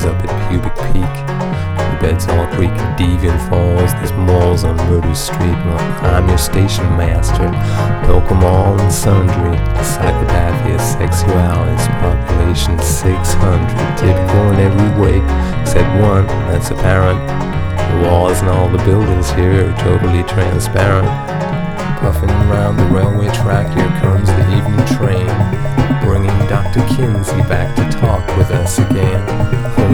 lives up at Pubic Peak. The beds all creak and deviant falls. There's malls on Murder Street. Well, I'm your station master. Welcome all and sundry. Psychopathia, sexualis, population 600. Typical in every way, except one that's apparent. The walls and all the buildings here are totally transparent. Puffing around the railway track, here comes the evening train, bringing Dr. Kinsey back to talk with us again.